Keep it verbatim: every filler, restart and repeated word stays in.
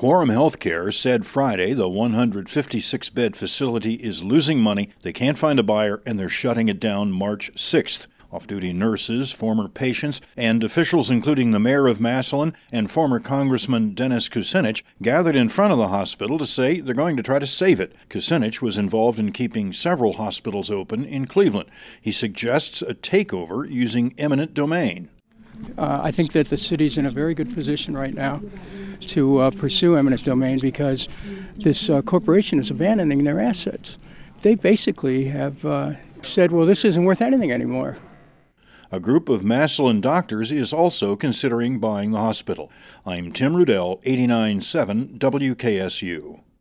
Quorum Healthcare said Friday the one hundred fifty-six bed facility is losing money, they can't find a buyer, and they're shutting it down March sixth. Off-duty nurses, former patients, and officials including the mayor of Massillon and former Congressman Dennis Kucinich gathered in front of the hospital to say they're going to try to save it. Kucinich was involved in keeping several hospitals open in Cleveland. He suggests a takeover using eminent domain. Uh, I think that the city's in a very good position right now to uh, pursue eminent domain because this uh, corporation is abandoning their assets. They basically have uh, said, well, this isn't worth anything anymore. A group of Massillon doctors is also considering buying the hospital. I'm Tim Rudell, eighty-nine point seven W K S U.